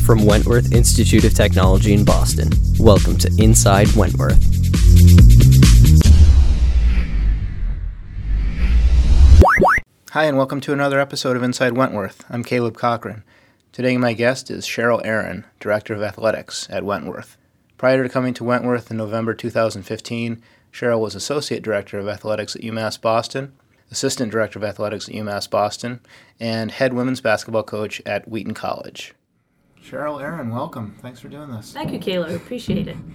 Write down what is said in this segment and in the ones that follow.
from Wentworth Institute of Technology in Boston. Welcome to Inside Wentworth. Hi, and welcome to another episode of Inside Wentworth. I'm Caleb Cochran. Today my guest is Cheryl Aaron, Director of Athletics at Wentworth. Prior to coming to Wentworth in November 2015, Cheryl was Associate Director of Athletics at UMass Boston, Assistant Director of Athletics at UMass Boston, and Head Women's Basketball Coach at Wheaton College. Cheryl Aaron, welcome. Thanks for doing this. Thank you, Caleb. Appreciate it.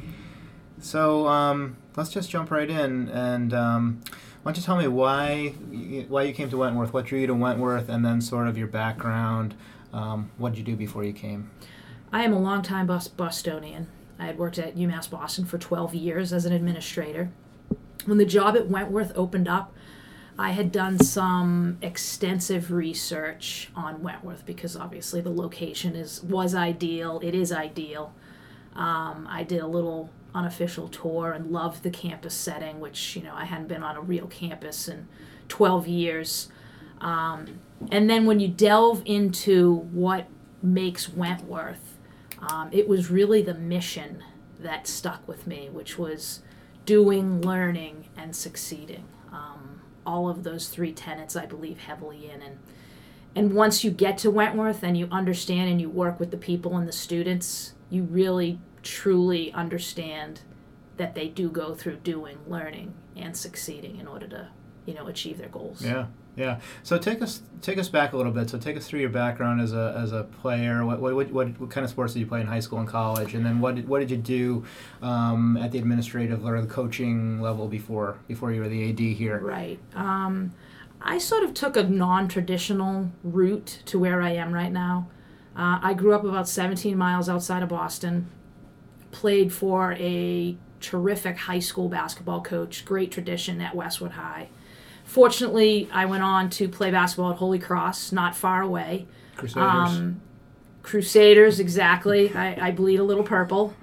So let's just jump right in, and why don't you tell me why you came to Wentworth, what drew you to Wentworth, and then sort of your background. What did you do before you came? I am a longtime Bostonian. I had worked at UMass Boston for 12 years as an administrator. When the job at Wentworth opened up, I had done some extensive research on Wentworth because obviously the location was ideal. It is ideal. I did a little unofficial tour and loved the campus setting, which, I hadn't been on a real campus in 12 years. And then when you delve into what makes Wentworth, it was really the mission that stuck with me, which was doing, learning, and succeeding. All of those three tenets I believe heavily in. And once you get to Wentworth and you understand and you work with the people and the students, you really, truly understand that they do go through doing, learning, and succeeding in order to, achieve their goals. Yeah. So take us back a little bit. So take us through your background as a player. What kind of sports did you play in high school and college? And then what did you do at the administrative or the coaching level before you were the AD here? Right. I sort of took a non-traditional route to where I am right now. I grew up about 17 miles outside of Boston. Played for a terrific high school basketball coach. Great tradition at Westwood High. Fortunately, I went on to play basketball at Holy Cross, not far away. Crusaders. Crusaders, exactly. I bleed a little purple,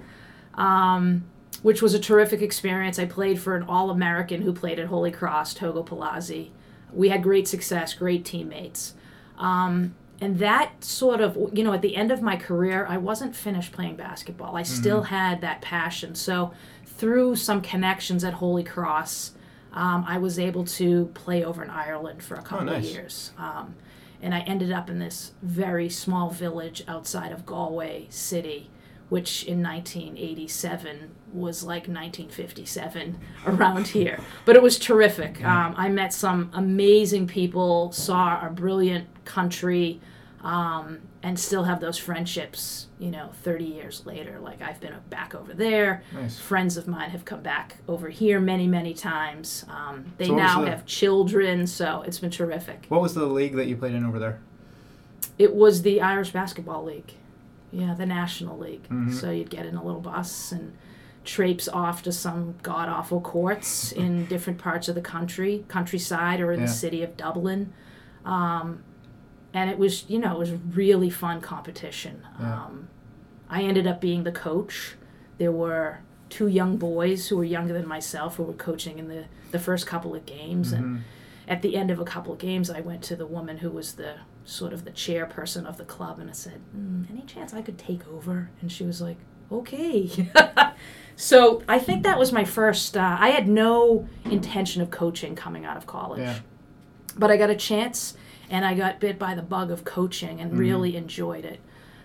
which was a terrific experience. I played for an All-American who played at Holy Cross, Togo Palazzi. We had great success, great teammates. And that sort of, at the end of my career, I wasn't finished playing basketball. I still had that passion. So through some connections at Holy Cross, I was able to play over in Ireland for a couple of years. And I ended up in this very small village outside of Galway City, which in 1987 was like 1957 around here. But it was terrific. I met some amazing people, saw a brilliant country, and still have those friendships, 30 years later. Like, I've been back over there. Nice. Friends of mine have come back over here many, many times. They now have children, so it's been terrific. What was the league that you played in over there? It was the Irish Basketball League. Yeah, the National League. So you'd get in a little bus and traipse off to some god-awful courts in different parts of the countryside or in the city of Dublin. And it was, it was really fun competition. Yeah. I ended up being the coach. There were two young boys who were younger than myself who were coaching in the first couple of games. And at the end of a couple of games, I went to the woman who was the sort of the chairperson of the club, and I said, any chance I could take over? And she was like, okay. So I think that was my first, I had no intention of coaching coming out of college. Yeah. But I got a chance, and I got bit by the bug of coaching and really enjoyed it.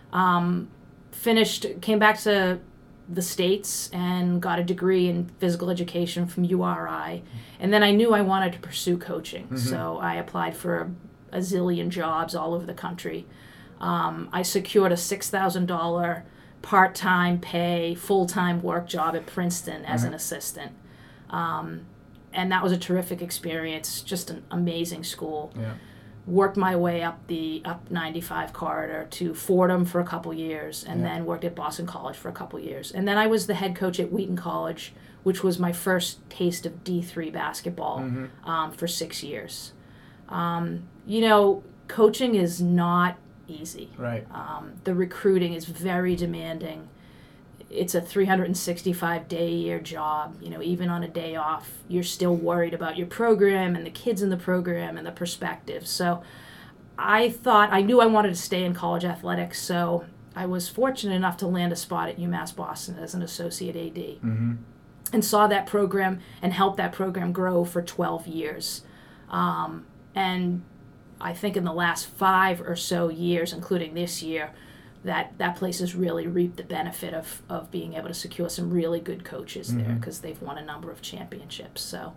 Came back to the States and got a degree in physical education from URI. And then I knew I wanted to pursue coaching. So I applied for a zillion jobs all over the country. I secured a $6,000 part-time pay, full-time work job at Princeton as an assistant. And that was a terrific experience, just an amazing school. Yeah. Worked my way up the 95 corridor to Fordham for a couple years, and then worked at Boston College for a couple years. And then I was the head coach at Wheaton College, which was my first taste of D3 basketball for 6 years. Coaching is not easy. Right. The recruiting is very demanding. It's a 365-day-a-year job. Even on a day off, you're still worried about your program and the kids in the program and the perspective. So I knew I wanted to stay in college athletics, so I was fortunate enough to land a spot at UMass Boston as an associate AD. Mm-hmm. And saw that program and helped that program grow for 12 years. And I think in the last 5 or so years, including this year, that place has really reaped the benefit of being able to secure some really good coaches there, because they've won a number of championships. So,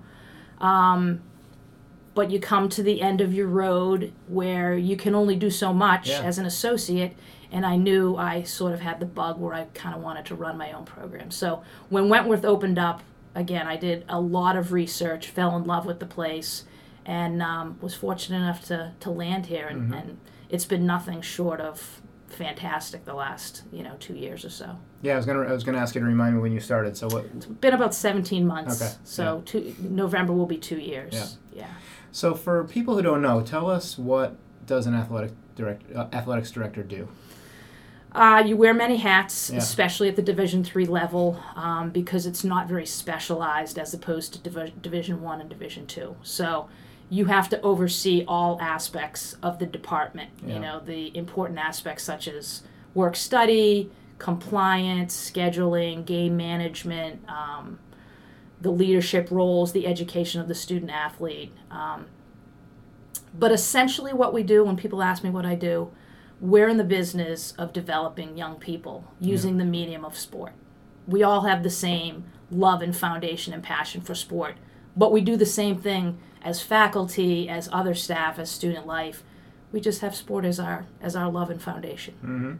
but you come to the end of your road where you can only do so much as an associate, and I knew I sort of had the bug where I kind of wanted to run my own program. So when Wentworth opened up, again, I did a lot of research, fell in love with the place, and was fortunate enough to land here, and it's been nothing short of fantastic the last 2 years or so. Yeah, I was gonna ask you to remind me when you started. So what? It's been about 17 months. Okay. So November will be 2 years. Yeah. So for people who don't know, tell us, what does an athletics director do? You wear many hats, especially at the Division III level, because it's not very specialized as opposed to Division I and Division II. So you have to oversee all aspects of the department. The important aspects such as work study, compliance, scheduling, game management, the leadership roles, the education of the student athlete. But essentially what we do, when people ask me what I do, we're in the business of developing young people using the medium of sport. We all have the same love and foundation and passion for sport, but we do the same thing as faculty, as other staff, as student life. We just have sport as our love and foundation. Mm-hmm.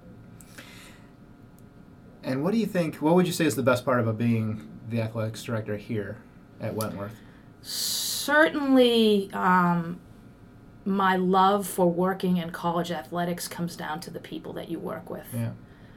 And what would you say is the best part about being the athletics director here at Wentworth? Certainly, my love for working in college athletics comes down to the people that you work with. Yeah.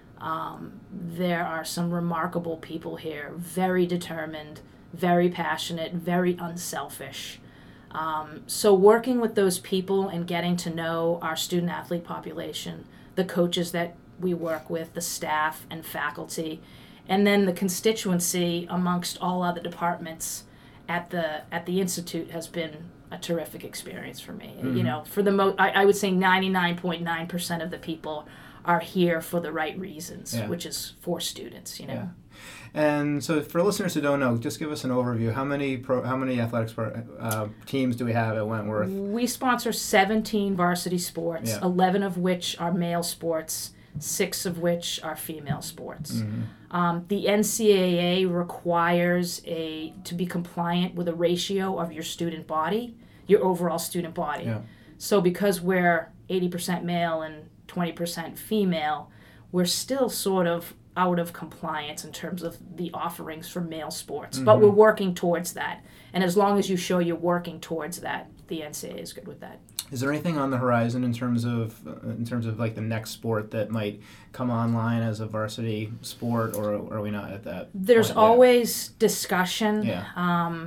There are some remarkable people here, very determined, very passionate, very unselfish. So working with those people and getting to know our student athlete population, the coaches that we work with, the staff and faculty, and then the constituency amongst all other departments at the Institute has been a terrific experience for me. For the I would say 99.9% of the people are here for the right reasons, which is for students. Yeah. And so, for listeners who don't know, just give us an overview. How many athletics teams do we have at Wentworth? We sponsor 17 varsity sports, 11 of which are male sports, 6 of which are female sports. Mm-hmm. The NCAA requires to be compliant with a ratio of your student body, your overall student body. Yeah. So because we're 80% male and 20% female, we're still sort of out of compliance in terms of the offerings for male sports. Mm-hmm. But we're working towards that. And as long as you show you're working towards that, the NCAA is good with that. Is there anything on the horizon in terms of like the next sport that might come online as a varsity sport, or are we not at that? There's always discussion. Yeah.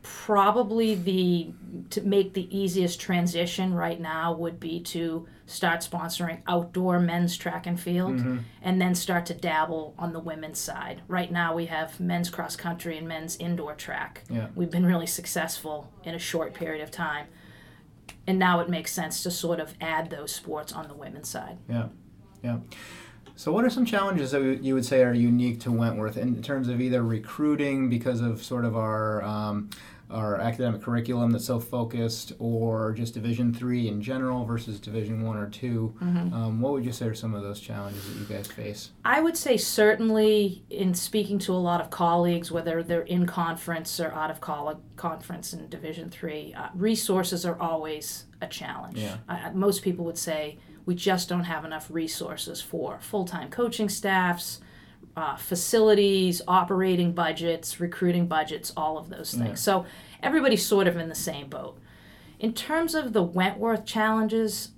Probably to make the easiest transition right now would be to start sponsoring outdoor men's track and field, mm-hmm. and then start to dabble on the women's side. Right now we have men's cross country and men's indoor track. Yeah. We've been really successful in a short period of time. And now it makes sense to sort of add those sports on the women's side. Yeah, yeah. So what are some challenges that you would say are unique to Wentworth in terms of either recruiting because of sort of our academic curriculum that's so focused, or just Division III in general versus Division I or II? Mm-hmm. What would you say are some of those challenges that you guys face? I would say certainly in speaking to a lot of colleagues, whether they're in conference or out of conference in Division III, resources are always a challenge. Yeah. Most people would say we just don't have enough resources for full-time coaching staffs, facilities, operating budgets, recruiting budgets, all of those things. Yeah. So everybody's sort of in the same boat. In terms of the Wentworth challenges,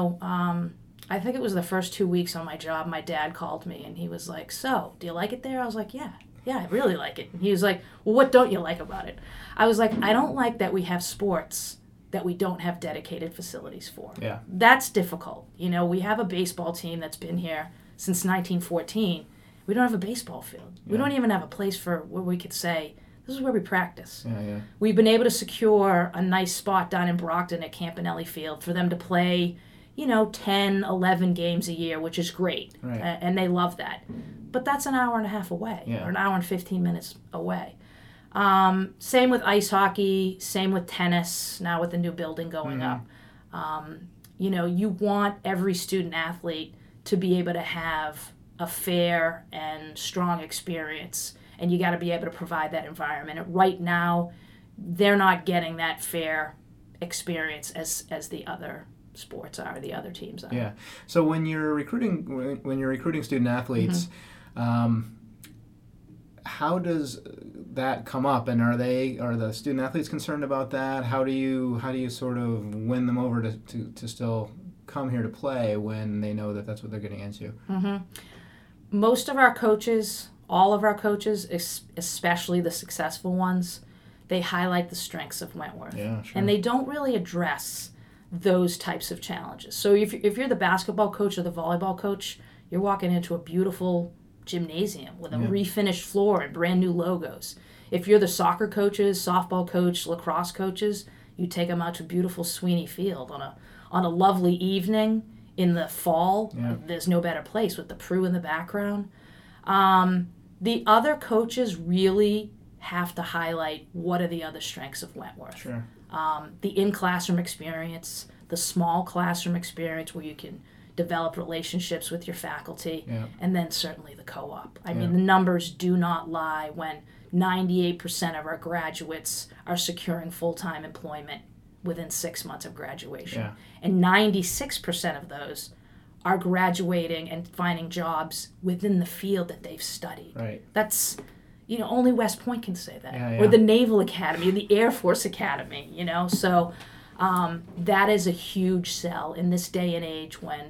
I think it was the first 2 weeks on my job, my dad called me and he was like, "So, do you like it there?" I was like, yeah, I really like it. And he was like, "Well, what don't you like about it?" I was like, "I don't like that we have sports that we don't have dedicated facilities for." Yeah. That's difficult. We have a baseball team that's been here since 1914. We don't have a baseball field. We don't even have a place where we could say, this is where we practice. Yeah. We've been able to secure a nice spot down in Brockton at Campanelli Field for them to play, 10, 11 games a year, which is great. Right. And they love that. But that's an hour and a half away, or an hour and 15 minutes away. Same with ice hockey, same with tennis, now with the new building going up. You want every student athlete to be able to have a fair and strong experience, and you got to be able to provide that environment. And right now, they're not getting that fair experience as the other sports are, the other teams are. Yeah. So when you're recruiting student athletes, how does that come up, and are the student athletes concerned about that? How do you sort of win them over to still come here to play when they know that that's what they're getting into? Most of our coaches, all of our coaches, especially the successful ones, they highlight the strengths of Wentworth. Yeah, sure. And they don't really address those types of challenges. So if you're the basketball coach or the volleyball coach, you're walking into a beautiful gymnasium with a refinished floor and brand new logos. If you're the soccer coaches, softball coach, lacrosse coaches, you take them out to beautiful Sweeney Field on a lovely evening in the fall. Yeah. There's no better place with the Prue in the background. The other coaches really have to highlight what are the other strengths of Wentworth. Sure. The in-classroom experience, the small classroom experience where you can develop relationships with your faculty, and then certainly the co-op. I mean, the numbers do not lie when 98% of our graduates are securing full-time employment within 6 months of graduation. Yeah. And 96% of those are graduating and finding jobs within the field that they've studied. Right. That's, only West Point can say that. Yeah. Or the Naval Academy, or the Air Force Academy, So that is a huge sell in this day and age when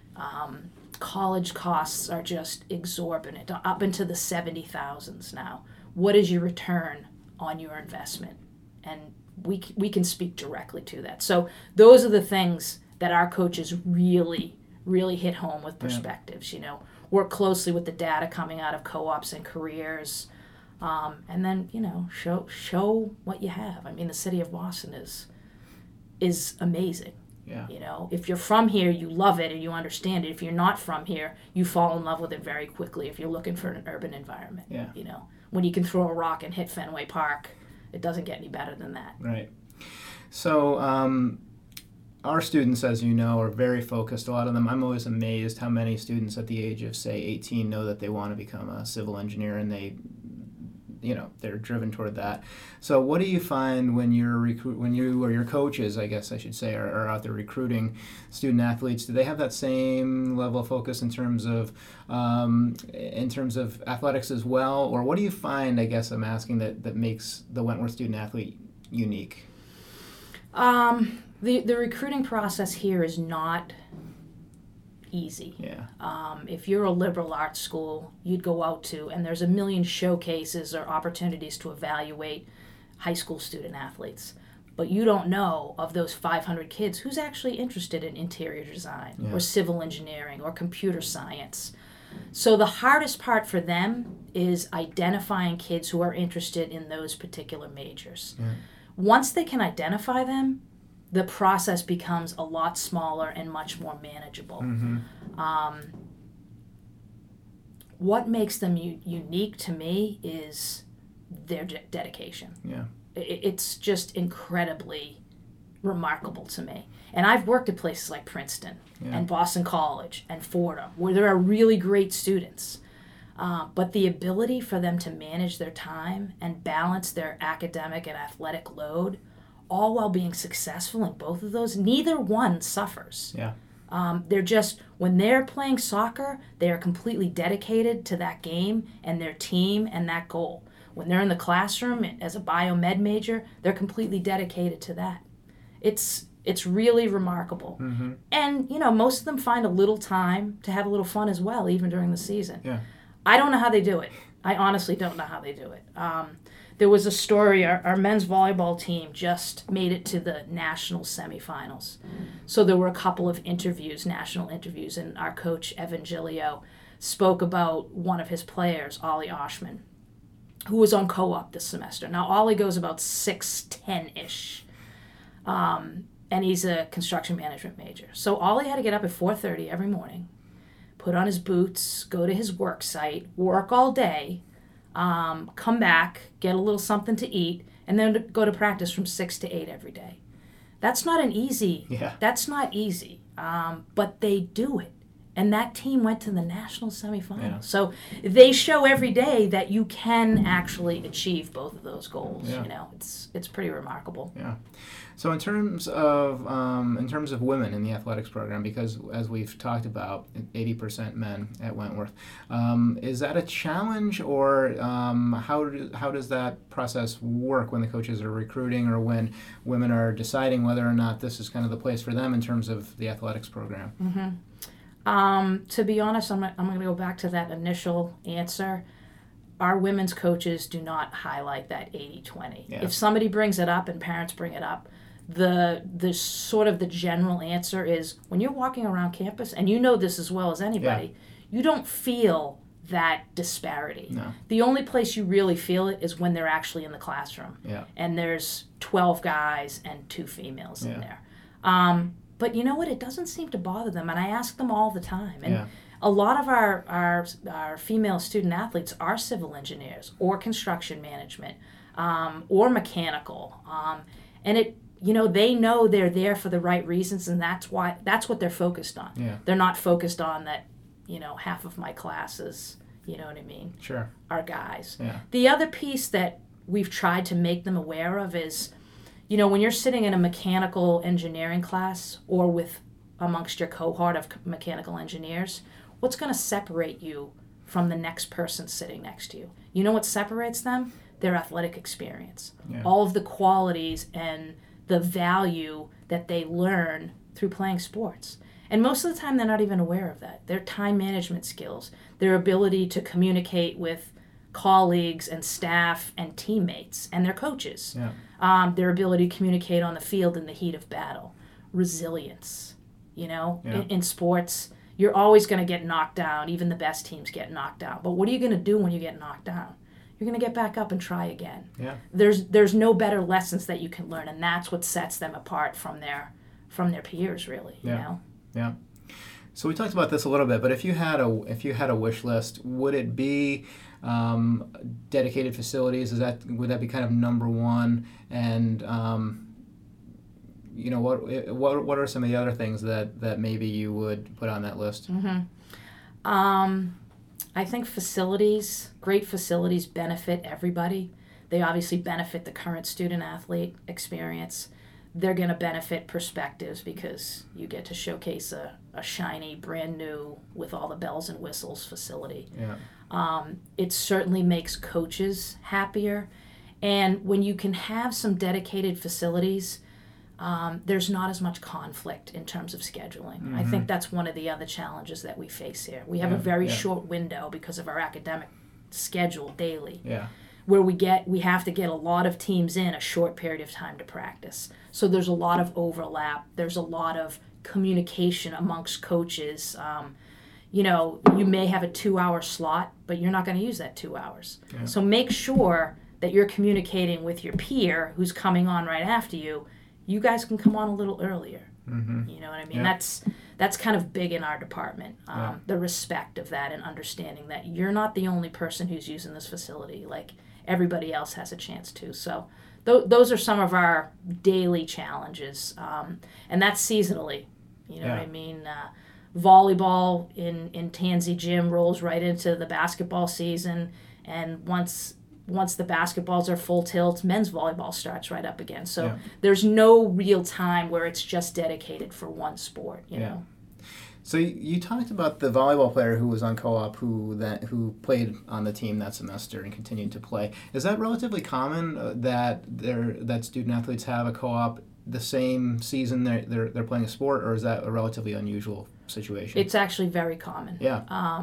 college costs are just exorbitant, up into the 70,000s now. What is your return on your investment? And we can speak directly to that. So those are the things that our coaches really, really hit home with perspectives. Work closely with the data coming out of co-ops and careers, and then show what you have. I mean, the city of Boston is amazing. Yeah. If you're from here, you love it and you understand it. If you're not from here, you fall in love with it very quickly if you're looking for an urban environment. Yeah. When you can throw a rock and hit Fenway Park, it doesn't get any better than that. Right. So our students, as you know, are very focused. A lot of them, I'm always amazed how many students at the age of, say, 18 know that they want to become a civil engineer, and they're driven toward that. So what do you find when you or your coaches, I guess I should say, are out there recruiting student athletes? Do they have that same level of focus in terms of athletics as well? Or what do you find, I guess I'm asking, that makes the Wentworth student athlete unique? The recruiting process here is not easy. Yeah. If you're a liberal arts school, you'd go out to, and there's a million showcases or opportunities to evaluate high school student athletes. But you don't know of those 500 kids who's actually interested in interior design or civil engineering or computer science. So the hardest part for them is identifying kids who are interested in those particular majors. Yeah. Once they can identify them, the process becomes a lot smaller and much more manageable. Mm-hmm. What makes them unique to me is their dedication. Yeah. It's just incredibly remarkable to me. And I've worked at places like Princeton and Boston College and Fordham, where there are really great students. But the ability for them to manage their time and balance their academic and athletic load, all while being successful in both of those, neither one suffers. Yeah. They're just, when they're playing soccer, they are completely dedicated to that game and their team and that goal. When they're in the classroom as a biomed major, they're completely dedicated to that. It's really remarkable. Mm-hmm. And, most of them find a little time to have a little fun as well, even during the season. Yeah. I don't know how they do it. I honestly don't know how they do it. There was a story, our men's volleyball team just made it to the national semifinals. So there were a couple of national interviews, and our coach, Evan Gilio, spoke about one of his players, Ollie Oshman, who was on co-op this semester. Now, Ollie goes about 6'10"-ish. and he's a construction management major. So all he had to get up at 4:30 every morning, put on his boots, go to his work site, work all day, come back, get a little something to eat, and then go to practice from 6 to 8 every day. That's not easy. But they do it. And that team went to the national semifinals. Yeah. So they show every day that you can actually achieve both of those goals. Yeah. You know, it's pretty remarkable. Yeah. So in terms of women in the athletics program, because as we've talked about, 80% men at Wentworth, is that a challenge, or how does that process work when the coaches are recruiting, or when women are deciding whether or not this is kind of the place for them in terms of the athletics program? Mm-hmm. To be honest, I'm going to go back to that initial answer. Our women's coaches do not highlight that 80-20. Yeah. If somebody brings it up and parents bring it up, the sort of the general answer is, when you're walking around campus, and you know this as well as anybody, you don't feel that disparity. No. The only place you really feel it is when they're actually in the classroom. Yeah. And there's 12 guys and 2 females in there. But you know what? It doesn't seem to bother them, and I ask them all the time. And a lot of our female student athletes are civil engineers or construction management or mechanical, and they know they're there for the right reasons, and that's what they're focused on. Yeah. They're not focused on that. Half of my classes, you know what I mean? Sure. Are guys. Yeah. The other piece that we've tried to make them aware of is, when you're sitting in a mechanical engineering class or amongst your cohort of mechanical engineers, what's going to separate you from the next person sitting next to you? You know what separates them? Their athletic experience. Yeah. All of the qualities and the value that they learn through playing sports. And most of the time, they're not even aware of that. Their time management skills, their ability to communicate with colleagues and staff and teammates and their coaches. Yeah. Their ability to communicate on the field in the heat of battle. Resilience. In sports, you're always going to get knocked down. Even the best teams get knocked down. But what are you going to do when you get knocked down? You're going to get back up and try again. Yeah. There's no better lessons that you can learn, and that's what sets them apart from their peers, really. Yeah. Yeah. So we talked about this a little bit, but if you had a wish list, would it be dedicated facilities? Would that be kind of number one? And what are some of the other things that maybe you would put on that list? Mm-hmm. I think great facilities benefit everybody. They obviously benefit the current student athlete experience. They're going to benefit perspectives because you get to showcase a shiny, brand new, with all the bells and whistles facility. Yeah. It certainly makes coaches happier. And when you can have some dedicated facilities, there's not as much conflict in terms of scheduling. Mm-hmm. I think that's one of the other challenges that we face here. We have a very short window because of our academic schedule daily. Yeah. Where we have to get a lot of teams in a short period of time to practice. So there's a lot of overlap. There's a lot of communication amongst coaches. You may have a 2-hour slot, but you're not going to use that 2 hours. Yeah. So make sure that you're communicating with your peer who's coming on right after you. You guys can come on a little earlier. Mm-hmm. You know what I mean? Yeah. That's kind of big in our department, the respect of that and understanding that you're not the only person who's using this facility. Like, everybody else has a chance to. So those are some of our daily challenges, and that's seasonally. You know what I mean? Volleyball in Tansy Gym rolls right into the basketball season, and once the basketballs are full tilt, men's volleyball starts right up again. So there's no real time where it's just dedicated for one sport, you know. So you talked about the volleyball player who was on co-op who played on the team that semester and continued to play. Is that relatively common that student athletes have a co-op the same season they're playing a sport, or is that a relatively unusual situation? It's actually very common. Yeah.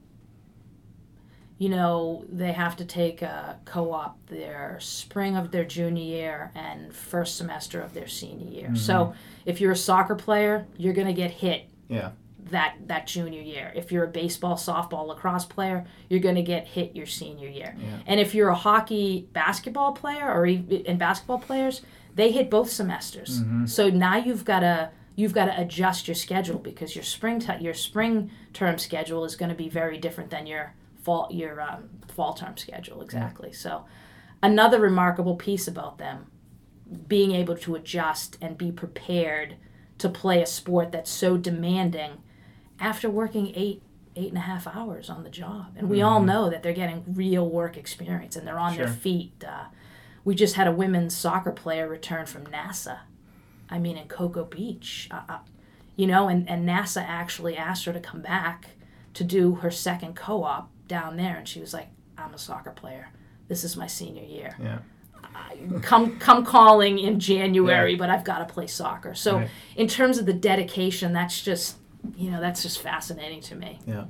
They have to take a co-op their spring of their junior year and first semester of their senior year. Mm-hmm. So if you're a soccer player, you're going to get hit that junior year. If you're a baseball, softball, lacrosse player, you're going to get hit your senior year. Yeah. And if you're a hockey, basketball player, and basketball players, they hit both semesters. So now you've got to adjust your schedule, because your spring term schedule is going to be very different than your fall term schedule. Exactly. So another remarkable piece about them, being able to adjust and be prepared to play a sport that's so demanding after working 8.5 hours on the job. And we all know that they're getting real work experience and they're on their feet. We just had a women's soccer player return from NASA. I mean, in Cocoa Beach, and NASA actually asked her to come back to do her second co-op down there. And she was like, I'm a soccer player. This is my senior year. Yeah. Come calling in January, but I've got to play soccer. So in terms of the dedication, that's just fascinating to me. Yeah.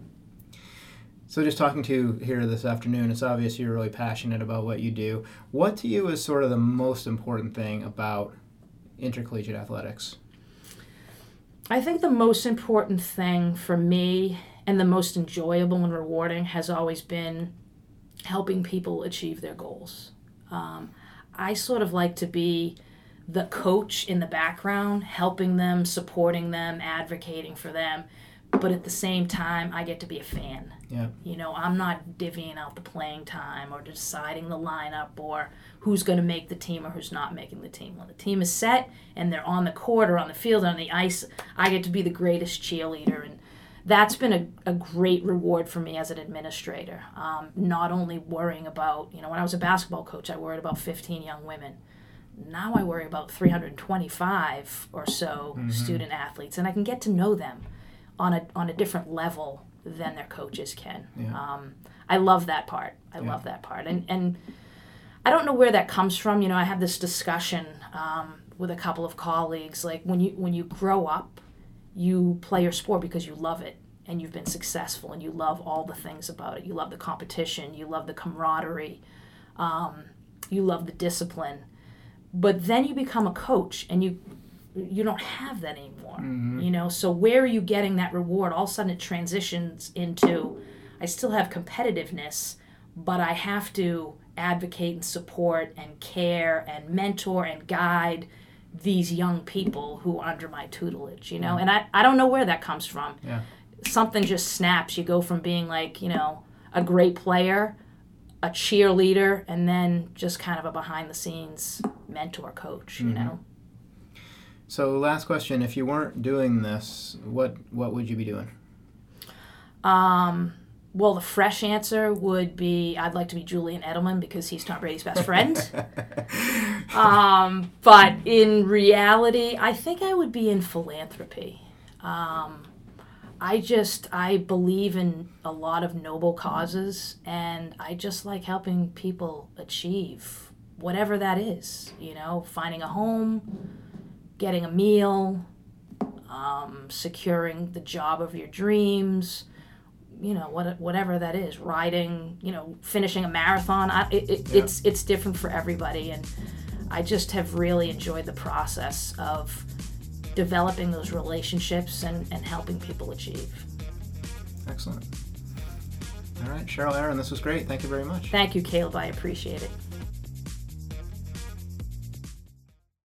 So just talking to you here this afternoon, it's obvious you're really passionate about what you do. What to you is sort of the most important thing about intercollegiate athletics? I think the most important thing for me, and the most enjoyable and rewarding, has always been helping people achieve their goals. I sort of like to be the coach in the background, helping them, supporting them, advocating for them. But at the same time, I get to be a fan. Yeah. I'm not divvying out the playing time or deciding the lineup or who's going to make the team or who's not making the team. When the team is set and they're on the court or on the field or on the ice, I get to be the greatest cheerleader. And that's been a great reward for me as an administrator. Not only worrying about, when I was a basketball coach, I worried about 15 young women. Now I worry about 325 or so student athletes, and I can get to know them on a different level than their coaches can. Yeah. I love that part. I love that part. And I don't know where that comes from. I have this discussion with a couple of colleagues, like when you grow up, you play your sport because you love it and you've been successful and you love all the things about it. You love the competition, you love the camaraderie, you love the discipline. But then you become a coach and you don't have that anymore. So where are you getting that reward? All of a sudden it transitions into, I still have competitiveness, but I have to advocate and support and care and mentor and guide these young people who are under my tutelage, and I don't know where that comes from. Yeah. Something just snaps. You go from being like, a great player, a cheerleader, and then just kind of a behind the scenes mentor coach, So last question, if you weren't doing this, what would you be doing? Well, the fresh answer would be I'd like to be Julian Edelman because he's Tom Brady's best friend. But in reality, I think I would be in philanthropy. I believe in a lot of noble causes, and I just like helping people achieve whatever that is, finding a home, getting a meal, securing the job of your dreams, whatever that is, riding, finishing a marathon. It's different for everybody, and I just have really enjoyed the process of developing those relationships and helping people achieve. Excellent. All right, Cheryl Aaron, this was great. Thank you very much. Thank you, Caleb. I appreciate it.